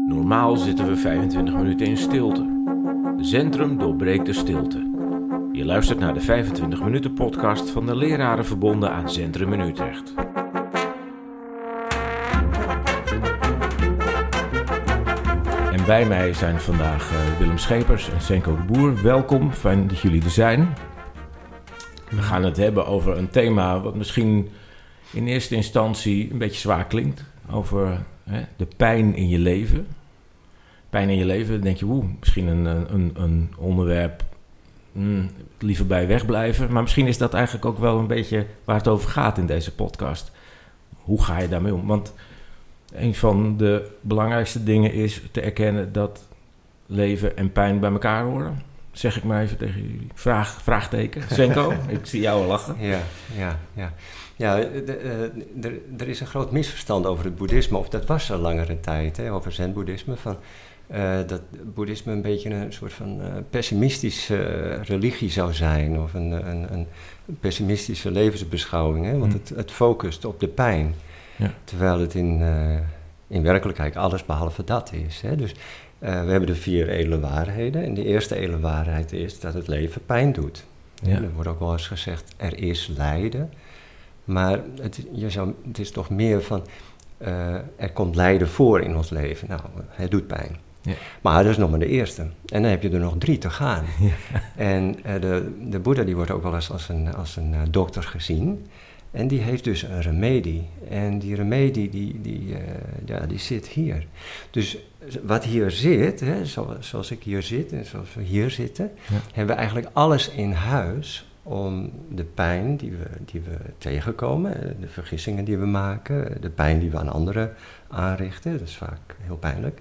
Normaal zitten we 25 minuten in stilte. Zentrum doorbreekt de stilte. Je luistert naar de 25 minuten podcast van de leraren verbonden aan Zentrum in Utrecht. En bij mij zijn vandaag Willem Schepers en Senko de Boer. Welkom, fijn dat jullie er zijn. We gaan het hebben over een thema wat misschien in eerste instantie een beetje zwaar klinkt. Over de pijn in je leven. Pijn in je leven, dan denk je, misschien een onderwerp, liever bij wegblijven. Maar misschien is dat eigenlijk ook wel een beetje waar het over gaat in deze podcast. Hoe ga je daarmee om? Want een van de belangrijkste dingen is te erkennen dat leven en pijn bij elkaar horen. Zeg ik maar even tegen jullie. Vraagteken. Senko, ik zie jou al lachen. Ja, er is een groot misverstand over het boeddhisme, of dat was al langere tijd, over zen-boeddhisme. Dat boeddhisme een beetje een soort van pessimistische religie zou zijn, of een pessimistische levensbeschouwing, hè? Want het focust op de pijn, terwijl het in werkelijkheid alles behalve dat is. Hè? Dus we hebben de 4 edele waarheden, en de eerste edele waarheid is dat het leven pijn doet. Ja. Er wordt ook wel eens gezegd, er is lijden. Maar het is toch meer van, er komt lijden voor in ons leven. Nou, het doet pijn. Ja. Maar dat is nog maar de eerste. En dan heb je er nog 3 te gaan. Ja. En de Boeddha die wordt ook wel eens als een dokter gezien. En die heeft dus een remedie. En die remedie die zit hier. Dus wat hier zit, zoals ik hier zit en zoals we hier zitten, hebben we eigenlijk alles in huis om de pijn die we tegenkomen, de vergissingen die we maken, de pijn die we aan anderen aanrichten, dat is vaak heel pijnlijk,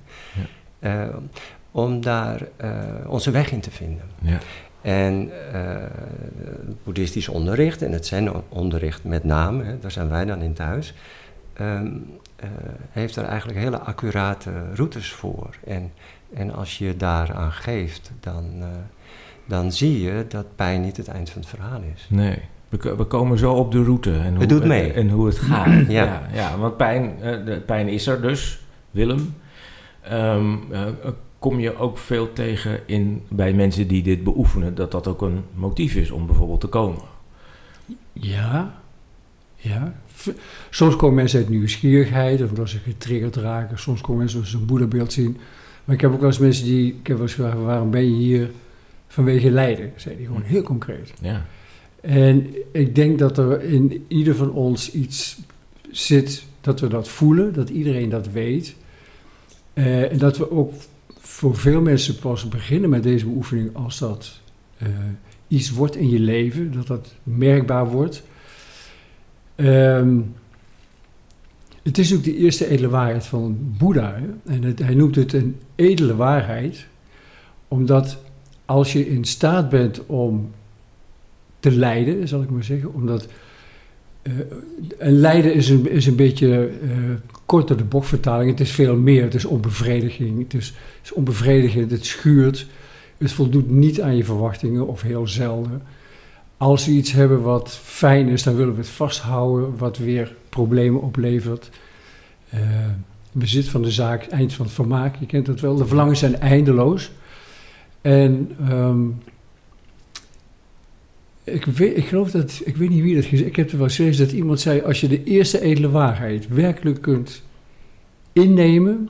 om daar onze weg in te vinden. Ja. En het boeddhistisch onderricht, en het zen-onderricht met name, daar zijn wij dan in thuis, heeft er eigenlijk hele accurate routes voor. En als je daaraan geeft, dan zie je dat pijn niet het eind van het verhaal is. Nee, we komen zo op de route en hoe het gaat. Ja, want pijn is er dus, Willem. Kom je ook veel tegen bij mensen die dit beoefenen, dat ook een motief is om bijvoorbeeld te komen? Ja. Soms komen mensen uit nieuwsgierigheid, of omdat ze getriggerd raken. Soms komen mensen als ze een boeddhabeeld zien. Maar ik heb ook wel eens mensen ik heb wel eens gevraagd, waarom ben je hier? Vanwege lijden, zei hij gewoon heel concreet. Ja. En ik denk dat er in ieder van ons iets zit, dat we dat voelen, dat iedereen dat weet. En dat we ook voor veel mensen pas beginnen met deze beoefening als dat iets wordt in je leven, dat merkbaar wordt. Het is ook de eerste edele waarheid van Boeddha. Hè? En hij noemt het een edele waarheid, omdat als je in staat bent om te lijden, zal ik maar zeggen, omdat een lijden is een beetje kort door de bocht vertaling. Het is veel meer, het is onbevrediging, het is onbevredigend, het schuurt, het voldoet niet aan je verwachtingen of heel zelden. Als we iets hebben wat fijn is, dan willen we het vasthouden, wat weer problemen oplevert. Bezit van de zaak, eind van het vermaak, je kent dat wel. De verlangens zijn eindeloos. En ik weet niet wie dat gezegd, ik heb er wel eens gelezen dat iemand zei, als je de eerste edele waarheid werkelijk kunt innemen,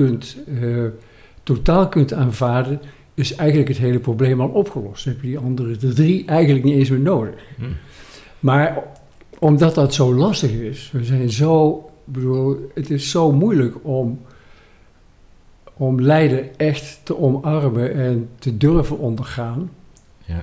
totaal kunt aanvaarden, is eigenlijk het hele probleem al opgelost. Dan heb je die andere 3 eigenlijk niet eens meer nodig. Maar omdat dat zo lastig is, het is zo moeilijk om lijden echt te omarmen en te durven ondergaan. Ja.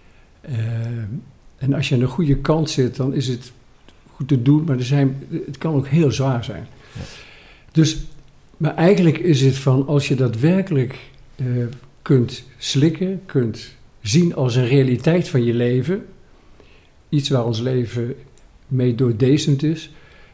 En als je aan de goede kant zit, dan is het goed te doen, maar het kan ook heel zwaar zijn. Ja. Dus, maar eigenlijk is het van, als je dat werkelijk kunt slikken, kunt zien als een realiteit van je leven, iets waar ons leven mee doordezend is,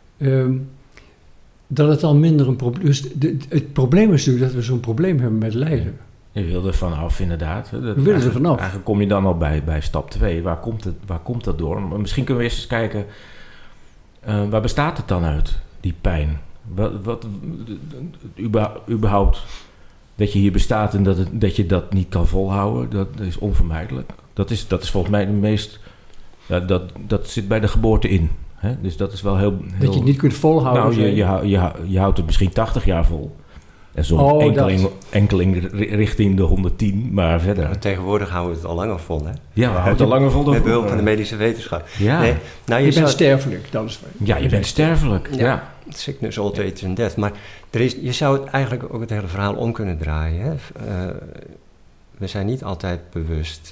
dat het al minder een probleem is. Dus het probleem is natuurlijk dat we zo'n probleem hebben met lijden. Je wil er vanaf, inderdaad. We willen er vanaf. Eigenlijk kom je dan al bij stap 2. Waar komt dat door? Maar misschien kunnen we eerst eens kijken, waar bestaat het dan uit, die pijn? Wat überhaupt dat je hier bestaat en dat je dat niet kan volhouden, dat is onvermijdelijk. Dat is volgens mij de meest... Ja, dat zit bij de geboorte in. Hè? Dus dat is wel heel... Dat je het niet kunt volhouden. Nou, je houdt het misschien 80 jaar vol. En zo'n enkeling richting de 110, maar verder. Maar tegenwoordig houden we het al langer vol, hè? Ja, we houden het al langer vol. Met behulp van de medische wetenschap. Ja. Nee, nou, je bent sterfelijk. Ja, je bent sterfelijk. Ja. Sickness, old age and death. Maar je zou het eigenlijk ook het hele verhaal om kunnen draaien. Hè? We zijn niet altijd bewust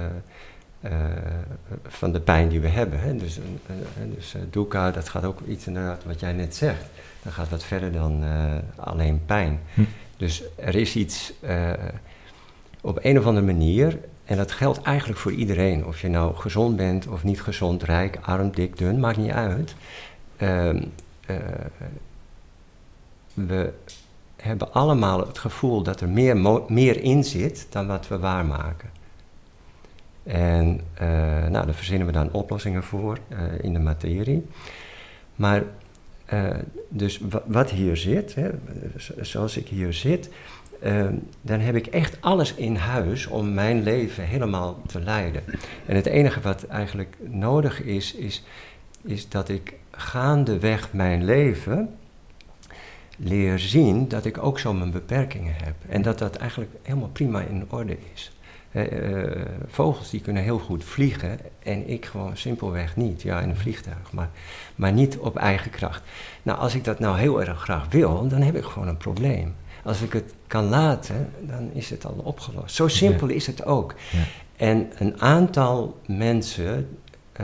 van de pijn die we hebben. Hè? Dus dukkha, dat gaat ook iets inderdaad wat jij net zegt. Dat gaat wat verder dan alleen pijn. Dus er is iets op een of andere manier, en dat geldt eigenlijk voor iedereen. Of je nou gezond bent of niet gezond, rijk, arm, dik, dun, maakt niet uit. We hebben allemaal het gevoel dat er meer in zit dan wat we waarmaken. En daar verzinnen we dan oplossingen voor in de materie. Maar dus wat hier zit, hè, zoals ik hier zit, dan heb ik echt alles in huis om mijn leven helemaal te leiden. En het enige wat eigenlijk nodig is dat ik gaandeweg mijn leven leer zien dat ik ook zo mijn beperkingen heb. En dat eigenlijk helemaal prima in orde is. Vogels die kunnen heel goed vliegen en ik gewoon simpelweg niet. Ja, in een vliegtuig, maar niet op eigen kracht. Nou, als ik dat nou heel erg graag wil, dan heb ik gewoon een probleem. Als ik het kan laten, dan is het al opgelost. Zo simpel is het ook. Ja. En een aantal mensen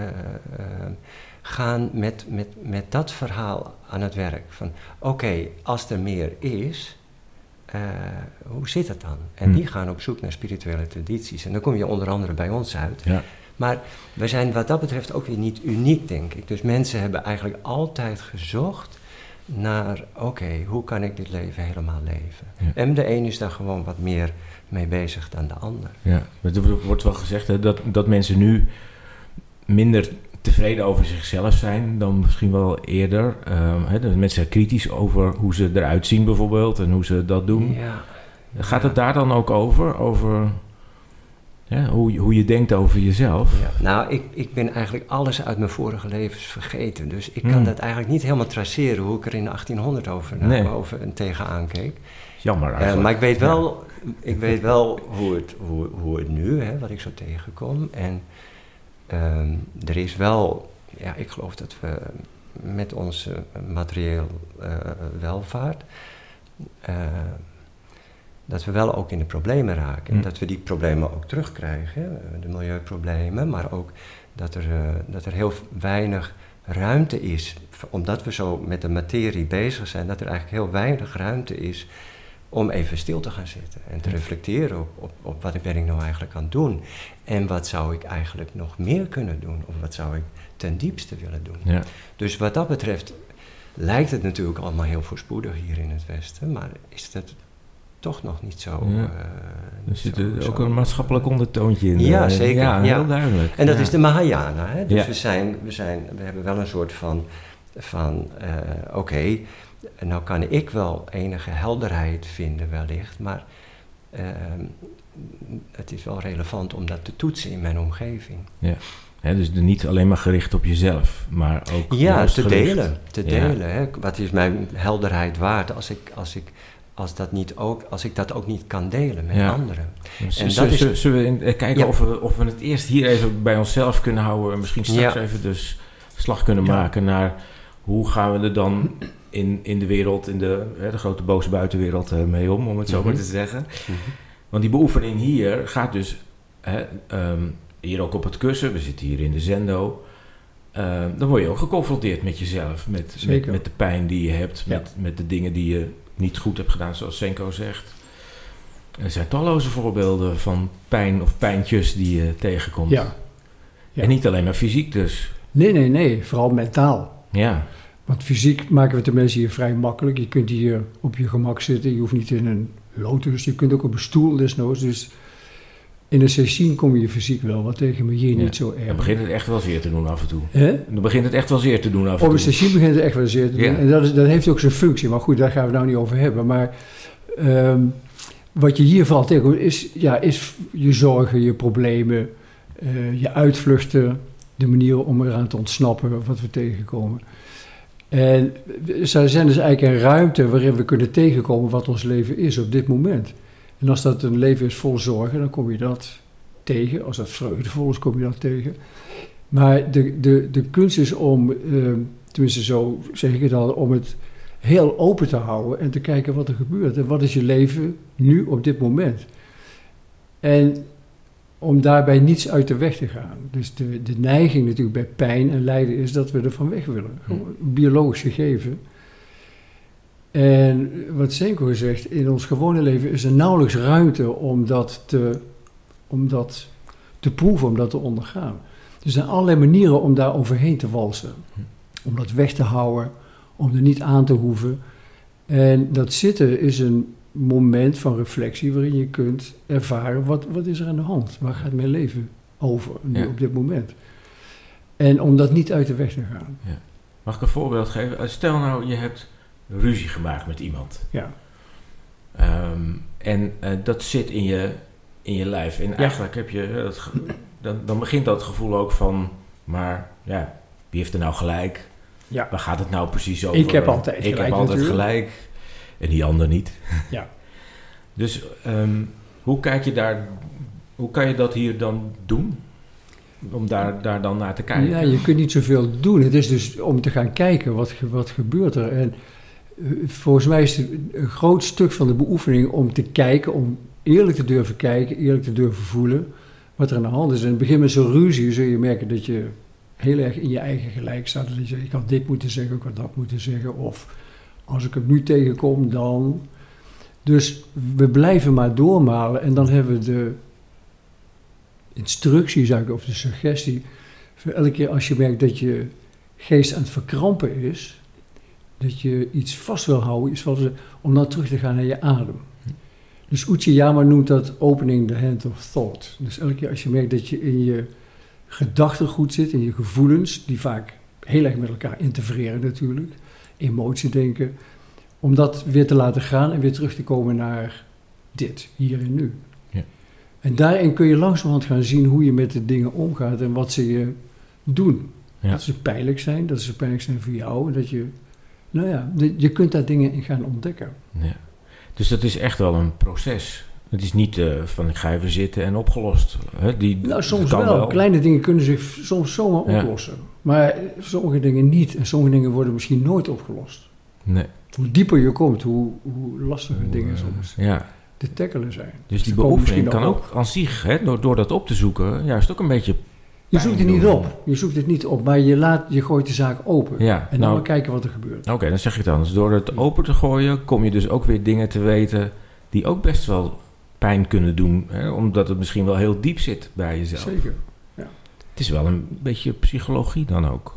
gaan met dat verhaal aan het werk. Van oké, als er meer is, hoe zit het dan? En die gaan op zoek naar spirituele tradities. En dan kom je onder andere bij ons uit. Ja. Maar we zijn wat dat betreft ook weer niet uniek, denk ik. Dus mensen hebben eigenlijk altijd gezocht naar, oké, hoe kan ik dit leven helemaal leven? Ja. En de een is daar gewoon wat meer mee bezig dan de ander. Ja, er wordt wel gezegd hè, dat mensen nu minder tevreden over zichzelf zijn dan misschien wel eerder. Dat mensen zijn kritisch over hoe ze eruit zien bijvoorbeeld en hoe ze dat doen. Ja. Gaat het daar dan ook over hoe je denkt over jezelf? Ja. Nou, ik ben eigenlijk alles uit mijn vorige levens vergeten. Dus ik kan dat eigenlijk niet helemaal traceren hoe ik er in 1800 over en tegenaan keek. Jammer eigenlijk. Maar ik weet wel hoe het nu, hè, wat ik zo tegenkom. En er is wel, ja, ik geloof dat we met onze materieel welvaart, dat we wel ook in de problemen raken. En dat we die problemen ook terugkrijgen, de milieuproblemen, maar ook dat er heel weinig ruimte is, omdat we zo met de materie bezig zijn, dat er eigenlijk heel weinig ruimte is om even stil te gaan zitten en te reflecteren op wat ben ik nou eigenlijk aan het doen. En wat zou ik eigenlijk nog meer kunnen doen? Of wat zou ik ten diepste willen doen? Ja. Dus wat dat betreft lijkt het natuurlijk allemaal heel voorspoedig hier in het Westen, maar is dat toch nog niet zo. Ja. Er zit ook een maatschappelijk ondertoontje in. Ja, zeker. Ja, heel duidelijk. En dat is de Mahayana. Hè? Dus we hebben wel een soort van oké, nou kan ik wel enige helderheid vinden wellicht, maar het is wel relevant om dat te toetsen in mijn omgeving. Ja. Ja, dus niet alleen maar gericht op jezelf, maar ook te delen. Hè? Wat is mijn helderheid waard als ik dat ook niet kan delen met anderen? Zullen we kijken of we het eerst hier even bij onszelf kunnen houden en misschien straks even dus slag kunnen maken naar hoe gaan we er dan in de wereld, in de grote boze buitenwereld mee om het zo maar te zeggen. Want die beoefening hier gaat dus hier ook op het kussen, we zitten hier in de zendo, dan word je ook geconfronteerd met jezelf, met de pijn die je hebt, met de dingen die je niet goed hebt gedaan, zoals Senko zegt. Er zijn talloze voorbeelden van pijn of pijntjes die je tegenkomt. Ja. En niet alleen maar fysiek dus. Nee, vooral mentaal. Ja. Want fysiek maken we het de mensen hier vrij makkelijk. Je kunt hier op je gemak zitten, je hoeft niet in een lotus, je kunt ook op een stoel desnoods. Dus In een sessie kom je fysiek wel wat tegen, maar hier niet zo erg. Dan begint het echt wel zeer te doen af en toe. Hè? Dan begint het echt wel zeer te doen af en toe. Op een sessie begint het echt wel zeer te doen. Ja. En dat heeft ook zijn functie. Maar goed, daar gaan we het nou niet over hebben. Maar wat je hier vooral tegenkomt is je zorgen, je problemen, je uitvluchten, de manieren om eraan te ontsnappen, wat we tegenkomen. En er zijn dus eigenlijk een ruimte waarin we kunnen tegenkomen wat ons leven is op dit moment. En als dat een leven is vol zorgen, dan kom je dat tegen. Als dat vreugdevol is, kom je dat tegen. Maar de kunst is om, tenminste zo zeg ik het al, om het heel open te houden en te kijken wat er gebeurt. En wat is je leven nu op dit moment? En om daarbij niets uit de weg te gaan. Dus de neiging natuurlijk bij pijn en lijden is dat we er van weg willen. Gewoon biologisch gegeven. En wat Senko zegt, in ons gewone leven is er nauwelijks ruimte om dat te proeven, om dat te ondergaan. Er zijn allerlei manieren om daar overheen te walsen. Om dat weg te houden, om er niet aan te hoeven. En dat zitten is een moment van reflectie waarin je kunt ervaren, wat is er aan de hand? Waar gaat mijn leven over nu op dit moment? En om dat niet uit de weg te gaan. Ja. Mag ik een voorbeeld geven? Stel nou, je hebt ruzie gemaakt met iemand. Ja. En dat zit in je lijf. En eigenlijk heb je dan begint dat gevoel ook van, maar ja, wie heeft er nou gelijk? Ja. Waar gaat het nou precies over? Ik heb altijd Ik gelijk. heb altijd natuurlijk. gelijk en die ander niet. Ja. Dus hoe kan je dat hier dan doen? Om daar dan naar te kijken? Ja, je kunt niet zoveel doen. Het is dus om te gaan kijken wat gebeurt er. En volgens mij is het een groot stuk van de beoefening om te kijken, om eerlijk te durven kijken, eerlijk te durven voelen wat er aan de hand is. En in het begin met zo'n ruzie zul je merken dat je heel erg in je eigen gelijk staat. Dat je zegt, ik had dit moeten zeggen, ik had dat moeten zeggen. Of als ik hem nu tegenkom, dan. Dus we blijven maar doormalen en dan hebben we de instructie, zou ik, of de suggestie. Voor elke keer als je merkt dat je geest aan het verkrampen is, dat je iets vast wil houden, om dan terug te gaan naar je adem. Dus Uchiyama noemt dat opening the hand of thought. Dus elke keer als je merkt dat je in je gedachtegoed zit, in je gevoelens, die vaak heel erg met elkaar interfereren natuurlijk, emotiedenken, om dat weer te laten gaan en weer terug te komen naar dit, hier en nu. Ja. En daarin kun je langzamerhand gaan zien hoe je met de dingen omgaat en wat ze je doen. Ja. Dat ze pijnlijk zijn, dat ze pijnlijk zijn voor jou en dat je, je kunt daar dingen in gaan ontdekken. Ja. Dus dat is echt wel een proces. Het is niet van ik ga even zitten en opgelost. Soms wel. Kleine dingen kunnen zich soms zomaar oplossen. Maar sommige dingen niet. En sommige dingen worden misschien nooit opgelost. Nee. Hoe dieper je komt, hoe lastiger dingen soms te tackelen zijn. Dus die beoefening kan ook aan zich, door dat op te zoeken, juist ook een beetje je zoekt het niet op. Je zoekt het niet op, maar je gooit de zaak open. Ja, en dan maar kijken wat er gebeurt. Oké, dan zeg je het anders. Door het open te gooien, kom je dus ook weer dingen te weten die ook best wel pijn kunnen doen. Omdat het misschien wel heel diep zit bij jezelf. Zeker, ja. Het is wel een beetje psychologie dan ook.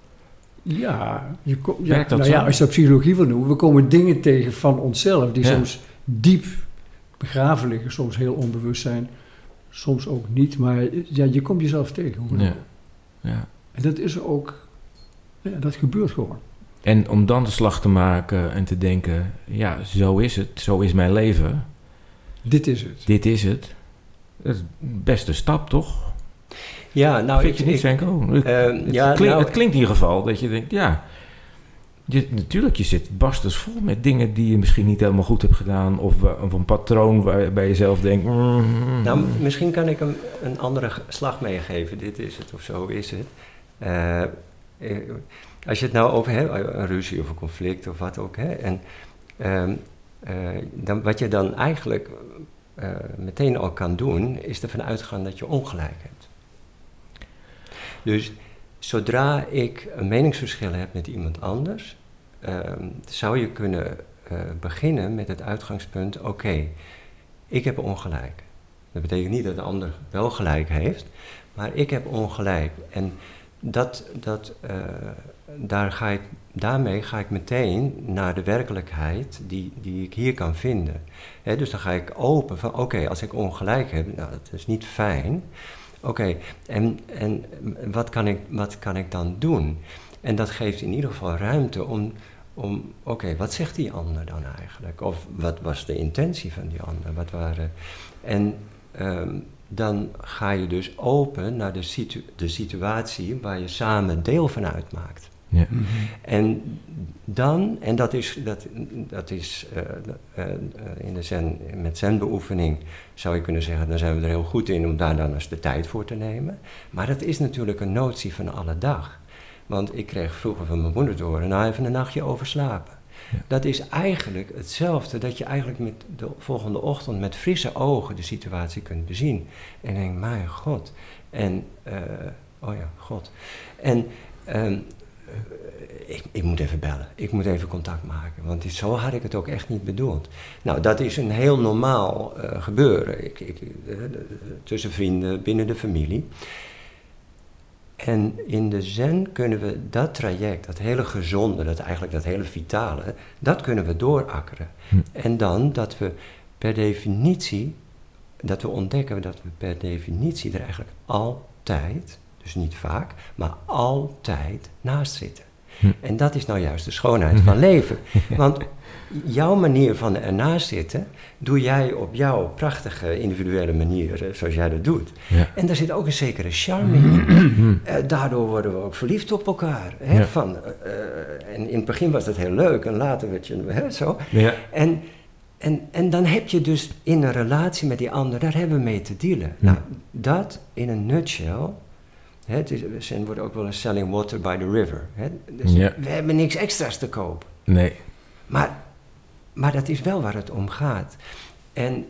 Ja, als je dat psychologie wil noemen, we komen dingen tegen van onszelf die soms diep begraven liggen, soms heel onbewust zijn, soms ook niet, maar je komt jezelf tegen. Ja. En dat is ook, dat gebeurt gewoon. En om dan de slag te maken en te denken, ja, zo is het, zo is mijn leven. Dit is het. Dit is het. Dat is de beste stap, toch? Ja, nou... Vind je niet, Senko? Het klinkt in ieder geval dat je denkt, natuurlijk, je zit barstens vol met dingen die je misschien niet helemaal goed hebt gedaan. Of een patroon waarbij je zelf denkt... Nou, misschien kan ik hem een andere slag meegeven. Dit is het of zo is het. Als je het nou over hebt, een ruzie of een conflict of wat ook. Dan, wat je dan eigenlijk meteen al kan doen, is ervan uitgaan dat je ongelijk hebt. Dus zodra ik een meningsverschil heb met iemand anders, zou je kunnen beginnen met het uitgangspunt, oké, ik heb ongelijk. Dat betekent niet dat de ander wel gelijk heeft, maar ik heb ongelijk. En daarmee ga ik meteen naar de werkelijkheid die ik hier kan vinden. Dus dan ga ik open van, oké, als ik ongelijk heb, nou, dat is niet fijn. Oké, en wat kan ik dan doen? En dat geeft in ieder geval ruimte om oké, wat zegt die ander dan eigenlijk? Of wat was de intentie van die ander? En dan ga je dus open naar de situatie waar je samen deel van uitmaakt. Ja. En dat is in de zen, met zenbeoefening zou je kunnen zeggen, dan zijn we er heel goed in om daar dan eens de tijd voor te nemen. Maar dat is natuurlijk een notie van alle dag. Want ik kreeg vroeger van mijn moeder te horen, nou even een nachtje overslapen. Ja. Dat is eigenlijk hetzelfde, dat je eigenlijk met de volgende ochtend met frisse ogen de situatie kunt bezien. En denk, mijn God. En, God. En ik moet even bellen, ik moet even contact maken, want zo had ik het ook echt niet bedoeld. Nou, dat is een heel normaal gebeuren, tussen vrienden, binnen de familie. En in de zen kunnen we dat traject, dat hele gezonde, dat hele vitale, dat kunnen we doorakkeren. En dan dat we ontdekken dat we per definitie er eigenlijk altijd, dus niet vaak, maar altijd naast zitten. En dat is nou juist de schoonheid van leven. Want jouw manier van ernaast zitten, doe jij op jouw prachtige individuele manier, zoals jij dat doet. Ja. En daar zit ook een zekere charme in. Daardoor worden we ook verliefd op elkaar. Hè? Ja. En in het begin was dat heel leuk en later werd je zo. Ja. En dan heb je dus in een relatie met die ander, daar hebben we mee te dealen. Nou, dat in een nutshell. Zen wordt ook wel eens selling water by the river. Dus we hebben niks extra's te kopen. Nee. Maar dat is wel waar het om gaat. En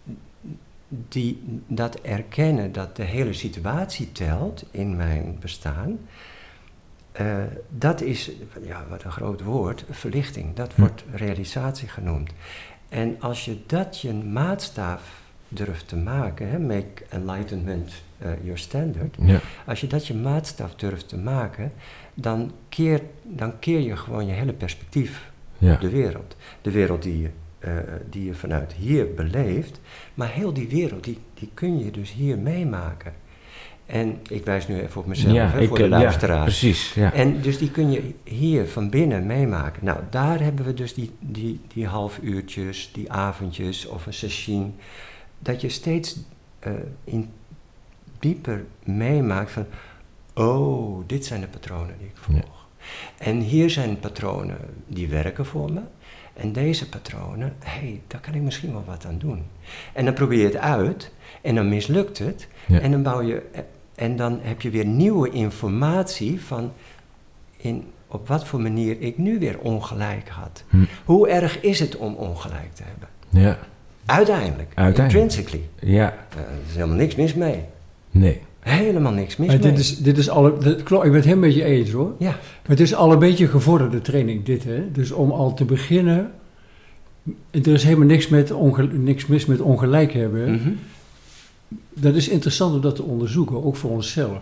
dat erkennen dat de hele situatie telt in mijn bestaan, dat is, wat een groot woord, verlichting. Dat wordt realisatie genoemd. En als je dat je maatstaf durft te maken, make enlightenment your standard. Ja. Als je dat je maatstaf durft te maken, dan keer je gewoon je hele perspectief op de wereld. De wereld die je vanuit hier beleeft, maar heel die wereld, die kun je dus hier meemaken. En ik wijs nu even op mezelf, voor de luisteraars. Ja, precies. Ja. En dus die kun je hier van binnen meemaken. Nou, daar hebben we dus die halfuurtjes, die avondjes of een sessie, dat je steeds dieper meemaakt van, dit zijn de patronen die ik volg. Ja. En hier zijn patronen die werken voor me. En deze patronen, daar kan ik misschien wel wat aan doen. En dan probeer je het uit en dan mislukt het. Ja. En dan heb je weer nieuwe informatie van op wat voor manier ik nu weer ongelijk had. Hoe erg is het om ongelijk te hebben? Ja. Uiteindelijk. Intrinsically. Ja. Er is helemaal niks mis mee. Nee. Helemaal niks mis mee. Dit is klopt, ik ben het helemaal met je eens hoor. Ja. Maar het is al een beetje gevorderde training dit, hè. Dus om al te beginnen, er is helemaal niks mis met ongelijk hebben. Mm-hmm. Dat is interessant om dat te onderzoeken, ook voor onszelf.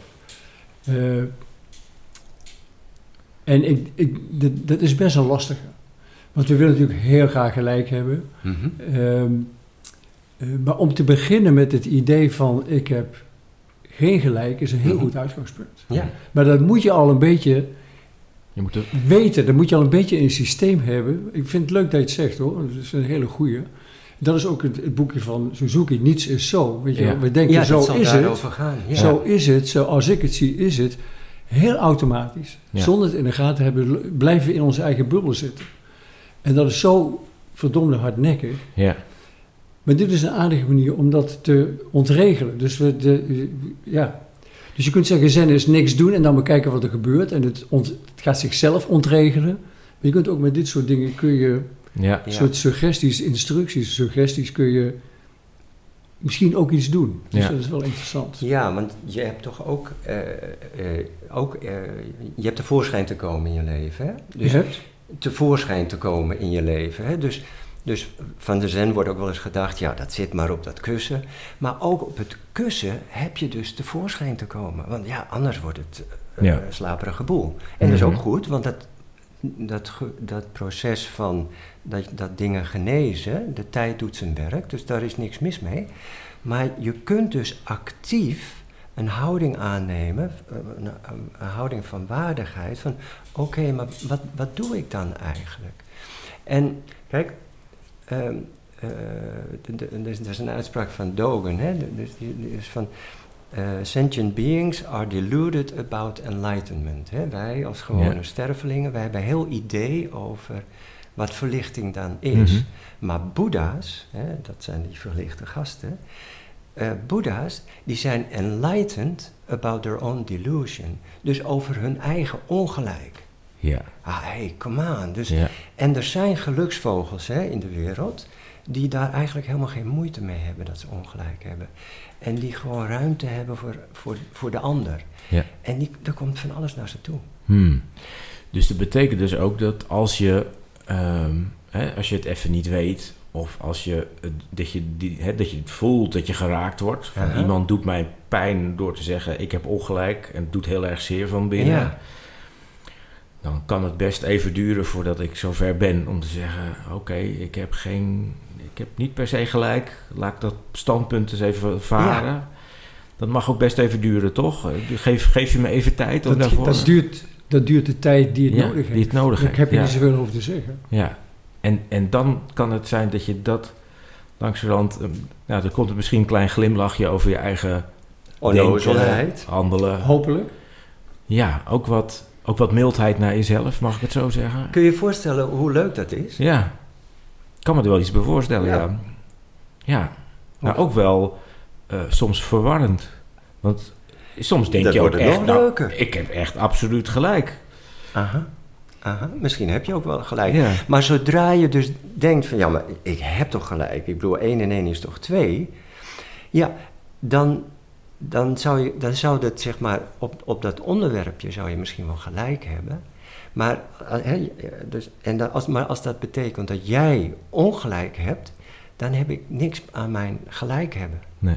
En dat is best een lastige. Want we willen natuurlijk heel graag gelijk hebben. Mm-hmm. Maar om te beginnen met het idee van ik heb geen gelijk is een heel goed uitgangspunt. Ja. Maar dat moet je al een beetje weten. Dat moet je al een beetje in een systeem hebben. Ik vind het leuk dat je het zegt hoor. Dat is een hele goeie. Dat is ook het boekje van Suzuki. Niets is zo. Weet je, we denken zo is het. Gaan. Ja. Zo is het. Zoals ik het zie is het. Heel automatisch. Ja. Zonder het in de gaten te hebben blijven we in onze eigen bubbel zitten. En dat is zo verdomde hardnekkig. Ja. Maar dit is een aardige manier om dat te ontregelen. Dus Dus je kunt zeggen, zen is niks doen en dan maar kijken wat er gebeurt. En het gaat zichzelf ontregelen. Maar je kunt ook met dit soort dingen, kun je soort suggesties, kun je misschien ook iets doen. Dus dat is wel interessant. Ja, want je hebt toch ook je hebt tevoorschijn te komen in je leven. Hè? Dus tevoorschijn te komen in je leven. Hè? Dus Dus van de Zen wordt ook wel eens gedacht, ja, dat zit maar op dat kussen. Maar ook op het kussen heb je dus tevoorschijn te komen. Want ja, anders wordt het slaperige boel. En dat is ook goed, want dat proces van dat dingen genezen, de tijd doet zijn werk, dus daar is niks mis mee. Maar je kunt dus actief een houding aannemen, een houding van waardigheid, van oké, maar wat doe ik dan eigenlijk? En kijk, er is een uitspraak van Dogen, hè? Die is van sentient beings are deluded about enlightenment. Hè? Wij als gewone stervelingen, wij hebben een heel idee over wat verlichting dan is. Mm-hmm. Maar Boeddha's, hè, dat zijn die verlichte gasten, Boeddha's, die zijn enlightened about their own delusion. Dus over hun eigen ongelijk. Ja. Hey, come on. Dus, en er zijn geluksvogels in de wereld die daar eigenlijk helemaal geen moeite mee hebben dat ze ongelijk hebben. En die gewoon ruimte hebben voor de ander. Ja. En er komt van alles naar ze toe. Dus dat betekent dus ook dat als je het even niet weet, of als je dat je het voelt dat je geraakt wordt. Van iemand doet mij pijn door te zeggen, ik heb ongelijk en het doet heel erg zeer van binnen. Ja. Dan kan het best even duren voordat ik zover ben om te zeggen, oké, ik heb niet per se gelijk. Laat ik dat standpunt eens even varen. Ja. Dat mag ook best even duren, toch? Geef je me even tijd om daarvoor... Dat duurt de tijd die het nodig heeft. Daar heb je niet zoveel over te zeggen. Ja. En dan kan het zijn dat je dat langzamerhand... dan komt er misschien een klein glimlachje over je eigen onnozelheid, handelen. Hopelijk. Ja, ook wat mildheid naar jezelf, mag ik het zo zeggen? Kun je je voorstellen hoe leuk dat is? Ja, ik kan me er wel iets bij voorstellen, ja. Maar ook wel soms verwarrend. Want soms denk je ook echt, ik heb echt absoluut gelijk. Aha, misschien heb je ook wel gelijk. Ja. Maar zodra je dus denkt van, ja, maar ik heb toch gelijk. Ik bedoel, 1 en 1 is toch 2? Ja, dan zou dat, zeg maar, op dat onderwerpje zou je misschien wel gelijk hebben. Maar, maar als dat betekent dat jij ongelijk hebt, dan heb ik niks aan mijn gelijk hebben. Nee.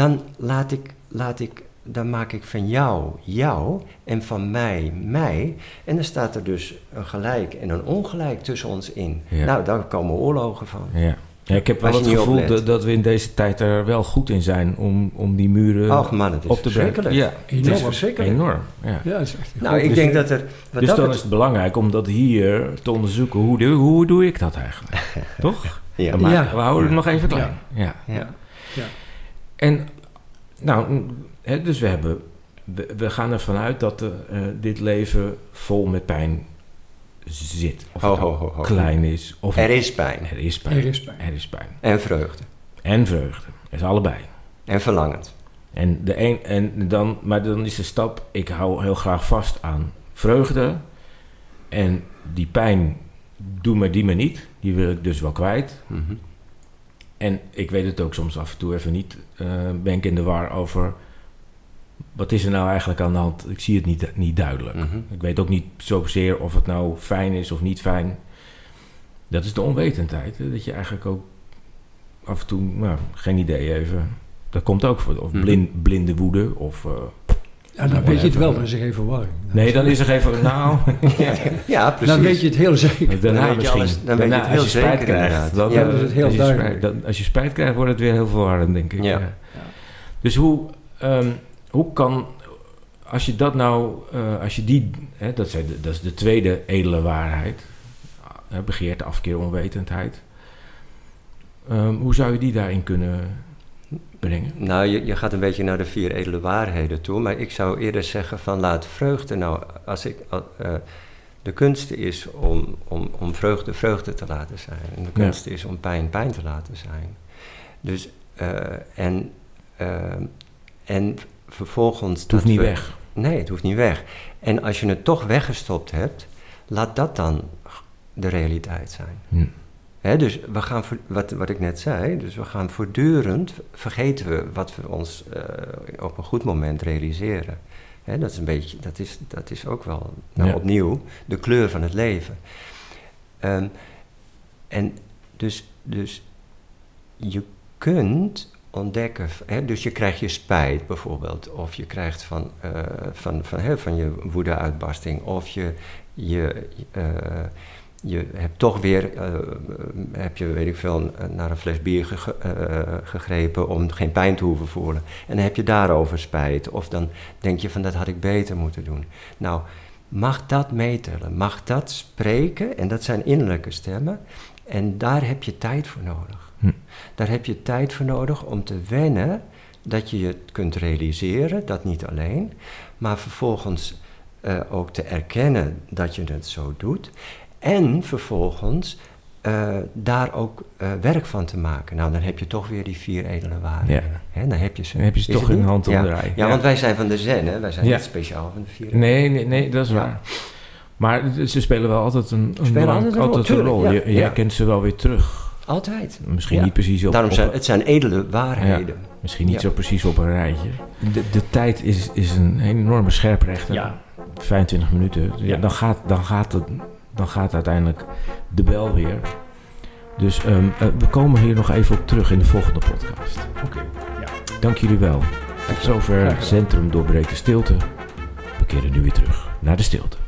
Dan maak ik van jou en van mij. En dan staat er dus een gelijk en een ongelijk tussen ons in. Ja. Nou, daar komen oorlogen van. Ja. Ja, ik heb wel het gevoel dat we in deze tijd er wel goed in zijn om die muren op te breken. Ja, het is verschrikkelijk. Enorm. Ja, is echt nou, ik denk dat er... Dus dan is het belangrijk om dat hier te onderzoeken. Hoe doe ik dat eigenlijk? Toch? Ja. Maar we houden het nog even klein. Ja. En, nou, dus we gaan ervan uit dat dit leven vol met pijn zit. Of het klein is. Of er is pijn. Er is pijn. En vreugde. Er is allebei. En verlangend. Maar dan is de stap, ik hou heel graag vast aan vreugde. En die pijn, doe me die maar niet. Die wil ik dus wel kwijt. Mm-hmm. En ik weet het ook soms af en toe even niet. Ben ik in de war over... Wat is er nou eigenlijk aan de hand? Ik zie het niet duidelijk. Mm-hmm. Ik weet ook niet zozeer of het nou fijn is of niet fijn. Dat is de onwetendheid. Hè? Dat je eigenlijk ook af en toe, geen idee even... Dat komt ook voor. Of blinde woede of... dan weet je het wel, dan is er geen verwarring. Dan is er geen verwarring. Ja, precies. Dan weet je het heel zeker. Daarna misschien. Dan weet je het heel zeker krijgt. Dan is het heel duidelijk. Als je spijt krijgt, wordt het weer heel verwarrend, denk ik. Ja. Dus hoe kan, als je dat nou, dat is de tweede edele waarheid, begeerte, afkeer, onwetendheid. Hoe zou je die daarin kunnen brengen? Nou, je gaat een beetje naar de 4 edele waarheden toe, maar ik zou eerder zeggen van laat vreugde nou, de kunst is om vreugde te laten zijn en de kunst is om pijn te laten zijn. Dus, en vervolgens... Het hoeft niet weg. Nee, het hoeft niet weg. En als je het toch weggestopt hebt, laat dat dan de realiteit zijn. Dus we gaan, wat ik net zei, dus we gaan voortdurend, vergeten we wat we ons op een goed moment realiseren. Dat is een beetje, dat is ook wel, opnieuw, de kleur van het leven. En dus Dus je kunt ontdekken, dus je krijgt je spijt bijvoorbeeld, of je krijgt van je woedeuitbarsting, of je hebt toch weer, weet ik veel, naar een fles bier gegrepen om geen pijn te hoeven voelen. En dan heb je daarover spijt, of dan denk je van dat had ik beter moeten doen. Nou, mag dat meetellen, mag dat spreken, en dat zijn innerlijke stemmen, en daar heb je tijd voor nodig. Daar heb je tijd voor nodig om te wennen dat je het kunt realiseren, dat niet alleen, maar vervolgens ook te erkennen dat je het zo doet en vervolgens daar ook werk van te maken. Nou, dan heb je toch weer die 4 edele waarheden. Ja. Hè, dan heb je ze. Dan heb je ze toch in de handomdraai. Ja, want wij zijn van de Zen, hè? Wij zijn niet speciaal van de 4 edele. Nee, dat is waar. Maar ze spelen wel altijd een rol. Je herkent ze wel weer terug. Altijd. Misschien niet precies op... Daarom het zijn edele waarheden. Ja, misschien niet zo precies op een rijtje. De tijd is een enorme scherprechter. Ja. 25 minuten. Ja, dan gaat uiteindelijk de bel weer. Dus we komen hier nog even op terug in de volgende podcast. Oké. Ja. Dank jullie wel. Tot zover Centrum Doorbreekt de Stilte. We keren nu weer terug naar de stilte.